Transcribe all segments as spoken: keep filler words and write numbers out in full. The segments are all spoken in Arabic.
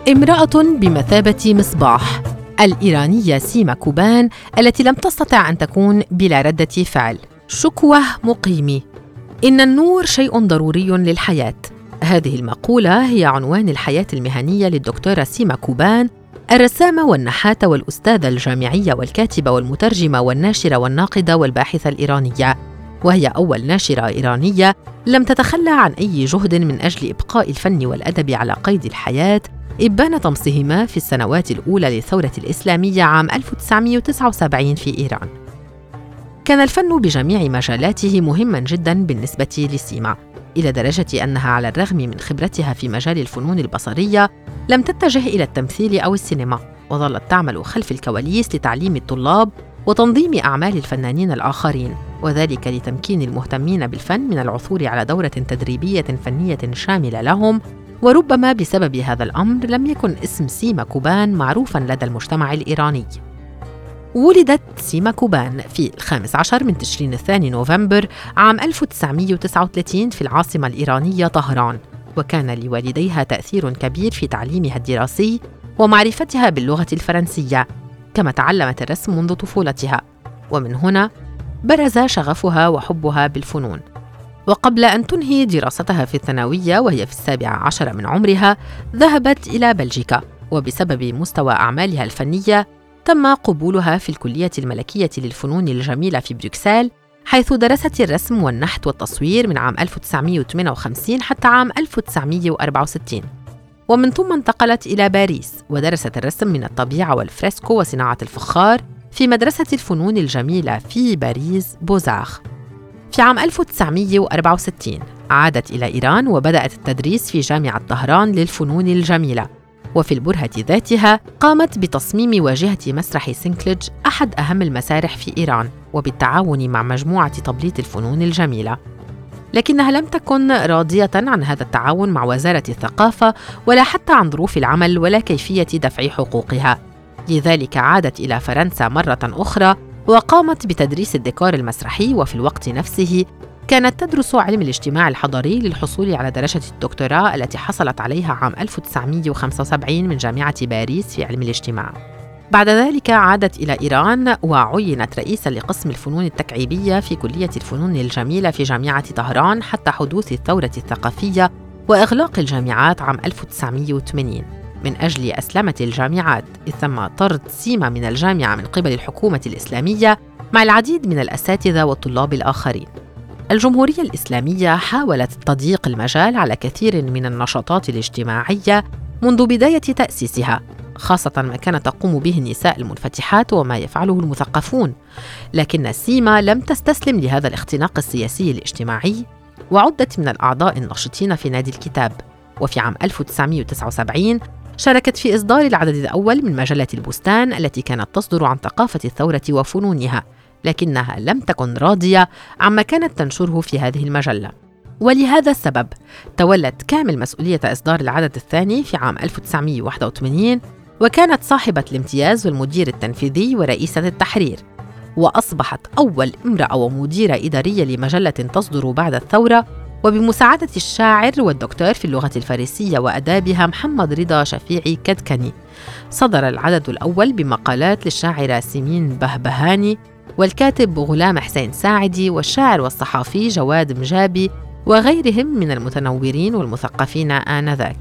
امرأة بمثابة مصباح، الإيرانية سيما كوبان التي لم تستطع أن تكون بلا ردة فعل. شكوى مقيمي: إن النور شيء ضروري للحياة. هذه المقولة هي عنوان الحياة المهنية للدكتورة سيما كوبان، الرسامة والنحاتة والأستاذة الجامعية والكاتبة والمترجمة والناشرة والناقدة والباحثة الإيرانية، وهي أول ناشرة إيرانية لم تتخلى عن أي جهد من أجل إبقاء الفن والأدب على قيد الحياة، إبان طمسهما في السنوات الأولى للثورة الإسلامية عام ألف وتسعمائة وتسعة وسبعين في إيران. كان الفن بجميع مجالاته مهماً جداً بالنسبة لسيما، إلى درجة أنها على الرغم من خبرتها في مجال الفنون البصرية لم تتجه إلى التمثيل أو السينما، وظلت تعمل خلف الكواليس لتعليم الطلاب وتنظيم أعمال الفنانين الآخرين، وذلك لتمكين المهتمين بالفن من العثور على دورة تدريبية فنية شاملة لهم. وربما بسبب هذا الأمر لم يكن اسم سيما كوبان معروفاً لدى المجتمع الإيراني. ولدت سيما كوبان في الخامس عشر من تشرين الثاني نوفمبر عام ألف وتسعمائة وتسعة وثلاثين في العاصمة الإيرانية طهران، وكان لوالديها تأثير كبير في تعليمها الدراسي ومعرفتها باللغة الفرنسية، كما تعلمت الرسم منذ طفولتها، ومن هنا برز شغفها وحبها بالفنون. وقبل أن تنهي دراستها في الثانوية وهي في السابعة عشر من عمرها ذهبت إلى بلجيكا، وبسبب مستوى أعمالها الفنية تم قبولها في الكلية الملكية للفنون الجميلة في بروكسل، حيث درست الرسم والنحت والتصوير من عام ألف وتسعمائة وثمانية وخمسين حتى عام ألف وتسعمائة وأربعة وستين، ومن ثم انتقلت إلى باريس ودرست الرسم من الطبيعة والفريسكو وصناعة الفخار في مدرسة الفنون الجميلة في باريس بوزار. في عام ألف وتسعمائة وأربعة وستين عادت إلى إيران وبدأت التدريس في جامعة طهران للفنون الجميلة، وفي البرهة ذاتها قامت بتصميم واجهة مسرح سينكليج، أحد أهم المسارح في إيران، وبالتعاون مع مجموعة تبليط الفنون الجميلة. لكنها لم تكن راضية عن هذا التعاون مع وزارة الثقافة ولا حتى عن ظروف العمل ولا كيفية دفع حقوقها، لذلك عادت إلى فرنسا مرة أخرى وقامت بتدريس الديكور المسرحي. وفي الوقت نفسه كانت تدرس علم الاجتماع الحضري للحصول على درجة الدكتوراه التي حصلت عليها عام ألف وتسعمائة وخمسة وسبعين من جامعة باريس في علم الاجتماع. بعد ذلك عادت إلى إيران وعينت رئيساً لقسم الفنون التكعيبية في كلية الفنون الجميلة في جامعة طهران حتى حدوث الثورة الثقافية وإغلاق الجامعات عام ألف وتسعمائة وثمانين من أجل أسلمة الجامعات، إذ تم طرد سيما من الجامعة من قبل الحكومة الإسلامية مع العديد من الأساتذة والطلاب الآخرين. الجمهورية الإسلامية حاولت تضييق المجال على كثير من النشاطات الاجتماعية منذ بداية تأسيسها، خاصة ما كانت تقوم به النساء المنفتحات وما يفعله المثقفون، لكن سيما لم تستسلم لهذا الاختناق السياسي الاجتماعي، وعدت من الأعضاء الناشطين في نادي الكتاب. وفي عام ألف وتسعمائة وتسعة وسبعين شاركت في إصدار العدد الأول من مجلة البستان التي كانت تصدر عن ثقافة الثورة وفنونها، لكنها لم تكن راضية عما كانت تنشره في هذه المجلة، ولهذا السبب تولت كامل مسؤولية إصدار العدد الثاني في عام ألف وتسعمائة وواحد وثمانين، وكانت صاحبة الامتياز والمدير التنفيذي ورئيسة التحرير، وأصبحت أول امرأة ومديرة إدارية لمجلة تصدر بعد الثورة، وبمساعدة الشاعر والدكتور في اللغة الفارسية وأدابها محمد رضا شفيعي كدكني. صدر العدد الأول بمقالات للشاعرة سيمين بهبهاني والكاتب غلام حسين ساعدي والشاعر والصحافي جواد مجابي وغيرهم من المتنورين والمثقفين آنذاك.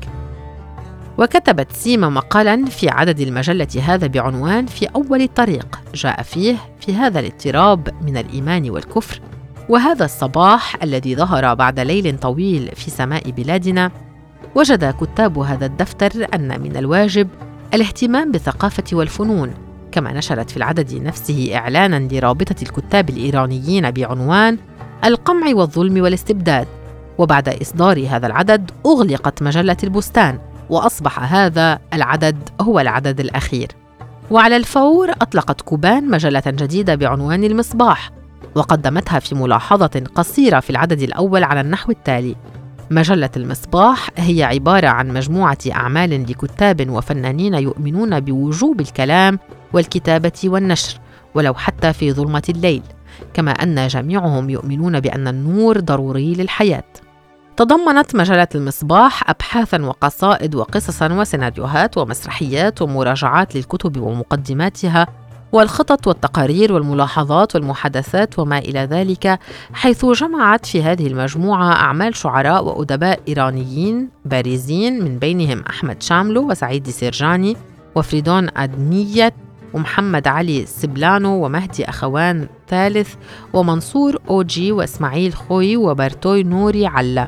وكتبت سيما مقالاً في عدد المجلة هذا بعنوان في أول الطريق، جاء فيه: في هذا الاضطراب من الإيمان والكفر وهذا الصباح الذي ظهر بعد ليل طويل في سماء بلادنا، وجد كتاب هذا الدفتر أن من الواجب الاهتمام بالثقافة والفنون. كما نشرت في العدد نفسه إعلاناً لرابطة الكتاب الإيرانيين بعنوان القمع والظلم والاستبداد. وبعد إصدار هذا العدد أغلقت مجلة البستان، وأصبح هذا العدد هو العدد الأخير. وعلى الفور أطلقت كوبان مجلة جديدة بعنوان المصباح، وقدمتها في ملاحظة قصيرة في العدد الأول على النحو التالي: مجلة المصباح هي عبارة عن مجموعة أعمال لكتاب وفنانين يؤمنون بوجوب الكلام والكتابة والنشر ولو حتى في ظلمة الليل، كما أن جميعهم يؤمنون بأن النور ضروري للحياة. تضمنت مجلة المصباح أبحاثاً وقصائد وقصصاً وسيناريوهات ومسرحيات ومراجعات للكتب ومقدماتها والخطط والتقارير والملاحظات والمحادثات وما إلى ذلك، حيث جمعت في هذه المجموعة أعمال شعراء وأدباء إيرانيين بارزين من بينهم أحمد شاملو وسعيد سيرجاني وفريدون أدنيت ومحمد علي سبلانو ومهدي أخوان ثالث ومنصور أوجي وإسماعيل خوي وبرتوي نوري علا.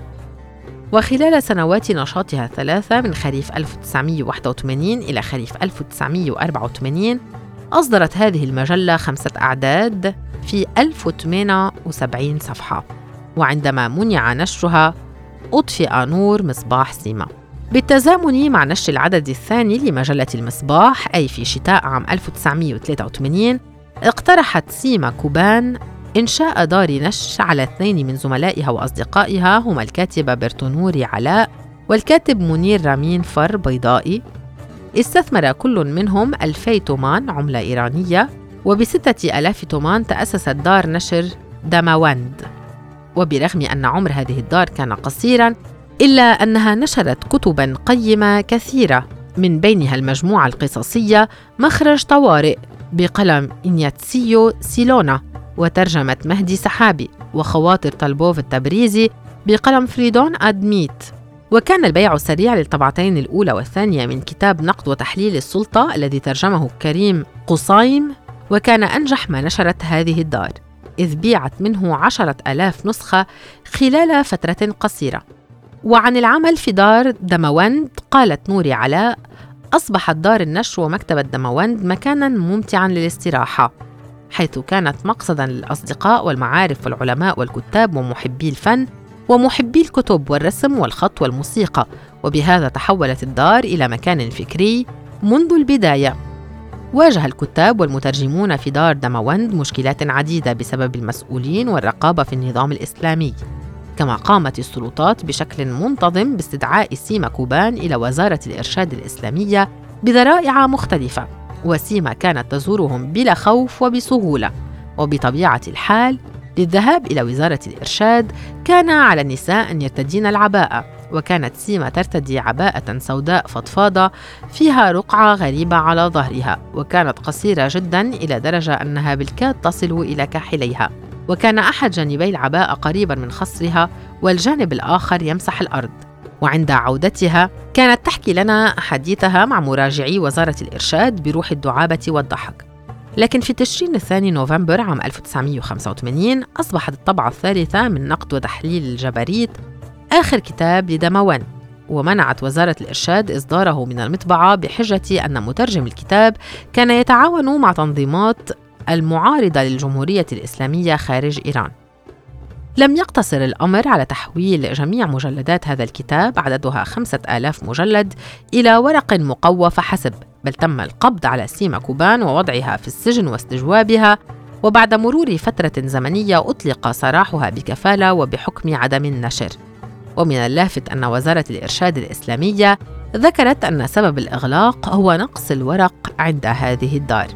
وخلال سنوات نشاطها الثلاثة من خريف ألف وتسعمائة وواحد وثمانين إلى خريف ألف وتسعمائة وأربعة وثمانين أصدرت هذه المجلة خمسة أعداد في ألف وثمانية وسبعين صفحة، وعندما منع نشرها أطفئ نور مصباح سيما. بالتزامن مع نشر العدد الثاني لمجلة المصباح أي في شتاء عام ألف وتسعمائة وثلاثة وثمانين اقترحت سيما كوبان إنشاء دار نشر على اثنين من زملائها وأصدقائها هما الكاتبة برتونوري علاء والكاتب منير رامين فر بيضائي. استثمر كل منهم ألفي تومان عملة إيرانية، وبستة ألاف تومان تأسست دار نشر دماوند. وبرغم أن عمر هذه الدار كان قصيراً إلا أنها نشرت كتباً قيمة كثيرة، من بينها المجموعة القصصية مخرج طوارئ بقلم إنياتسيو سيلونا وترجمة مهدي سحابي، وخواطر طلبوف التبريزي بقلم فريدون أدميت. وكان البيع السريع للطبعتين الأولى والثانية من كتاب نقد وتحليل السلطة الذي ترجمه كريم قصايم، وكان أنجح ما نشرت هذه الدار، إذ بيعت منه عشرة آلاف نسخة خلال فترة قصيرة. وعن العمل في دار دماوند قالت نوري علاء: أصبحت دار النشر ومكتبة دماوند مكاناً ممتعاً للاستراحة، حيث كانت مقصداً للأصدقاء والمعارف والعلماء والكتاب ومحبي الفن ومحبي الكتب والرسم والخط والموسيقى، وبهذا تحولت الدار إلى مكان فكري منذ البداية. واجه الكتاب والمترجمون في دار دماوند مشكلات عديدة بسبب المسؤولين والرقابة في النظام الإسلامي، كما قامت السلطات بشكل منتظم باستدعاء سيما كوبان إلى وزارة الإرشاد الإسلامية بذرائع مختلفة، وسيما كانت تزورهم بلا خوف وبسهولة. وبطبيعة الحال للذهاب إلى وزارة الإرشاد كان على النساء أن يرتدين العباءة، وكانت سيما ترتدي عباءة سوداء فضفاضة فيها رقعة غريبة على ظهرها، وكانت قصيرة جداً إلى درجة أنها بالكاد تصل إلى كاحليها، وكان أحد جانبي العباءة قريباً من خصرها والجانب الآخر يمسح الأرض. وعند عودتها كانت تحكي لنا حديثها مع مراجعي وزارة الإرشاد بروح الدعابة والضحك. لكن في تشرين الثاني نوفمبر عام ألف وتسعمائة وخمسة وثمانين أصبحت الطبعة الثالثة من نقد وتحليل الجبريت آخر كتاب لدماوند، ومنعت وزارة الإرشاد إصداره من المطبعة بحجة أن مترجم الكتاب كان يتعاون مع تنظيمات المعارضة للجمهورية الإسلامية خارج إيران. لم يقتصر الأمر على تحويل جميع مجلدات هذا الكتاب عددها خمسة آلاف مجلد إلى ورق مقوى فحسب، بل تم القبض على سيما كوبان ووضعها في السجن واستجوابها، وبعد مرور فترة زمنية أطلق سراحها بكفالة وبحكم عدم النشر. ومن اللافت أن وزارة الإرشاد الإسلامية ذكرت أن سبب الإغلاق هو نقص الورق عند هذه الدار.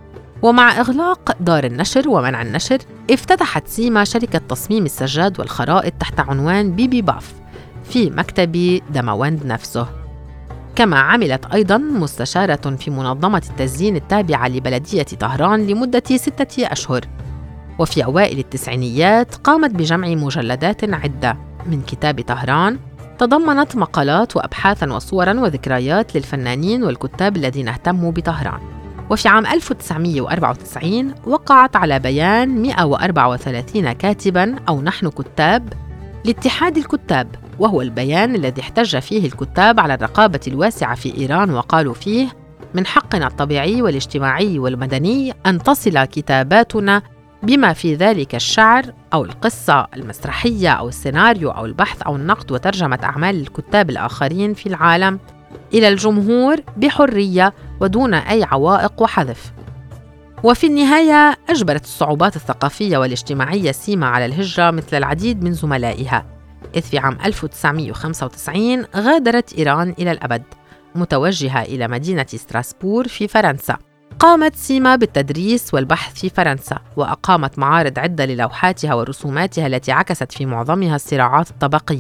ومع إغلاق دار النشر ومنع النشر، افتتحت سيما شركة تصميم السجاد والخرائط تحت عنوان بيبي باف في مكتب دماوند نفسه. كما عملت أيضاً مستشارة في منظمة التزيين التابعة لبلدية طهران لمدة ستة أشهر. وفي أوائل التسعينيات قامت بجمع مجلدات عدة من كتاب طهران تضمنت مقالات وأبحاثاً وصوراً وذكريات للفنانين والكتاب الذين اهتموا بطهران. وفي عام ألف وتسعمائة وأربعة وتسعين وقعت على بيان مئة وأربعة وثلاثين كاتباً أو نحن كتاب لاتحاد الكتاب، وهو البيان الذي احتج فيه الكتاب على الرقابة الواسعة في إيران، وقالوا فيه: من حقنا الطبيعي والاجتماعي والمدني أن تصل كتاباتنا بما في ذلك الشعر أو القصة المسرحية أو السيناريو أو البحث أو النقد وترجمة أعمال الكتاب الآخرين في العالم إلى الجمهور بحرية ودون أي عوائق وحذف. وفي النهاية أجبرت الصعوبات الثقافية والاجتماعية سيما على الهجرة مثل العديد من زملائها، إذ في عام ألف وتسعمائة وخمسة وتسعين غادرت إيران إلى الأبد متوجهة إلى مدينة ستراسبور في فرنسا. قامت سيما بالتدريس والبحث في فرنسا، وأقامت معارض عدة للوحاتها ورسوماتها التي عكست في معظمها الصراعات الطبقية،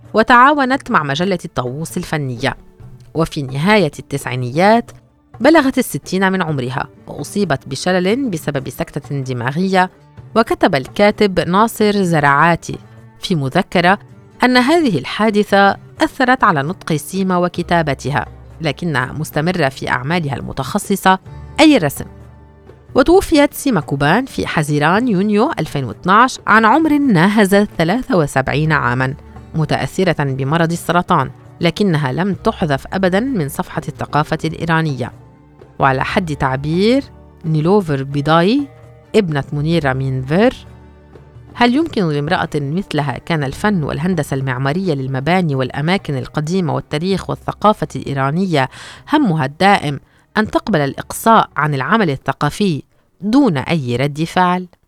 وتعاونت مع مجلة الطاووس الفنية. وفي نهاية التسعينيات بلغت الستين من عمرها وأصيبت بشلل بسبب سكتة دماغية. وكتب الكاتب ناصر زرعاتي في مذكرة أن هذه الحادثة أثرت على نطق سيما وكتابتها، لكنها مستمرة في أعمالها المتخصصة أي الرسم. وتوفيت سيما كوبان في حزيران يونيو ألفين واثني عشر عن عمر ناهز ثلاثة وسبعين عاماً، متأثرة بمرض السرطان، لكنها لم تحذف أبداً من صفحة الثقافة الإيرانية. وعلى حد تعبير نيلوفر بيداي ابنة منير رامينفر: هل يمكن لامرأة مثلها كان الفن والهندسة المعمارية للمباني والأماكن القديمة والتاريخ والثقافة الإيرانية همها الدائم أن تقبل الإقصاء عن العمل الثقافي دون أي رد فعل؟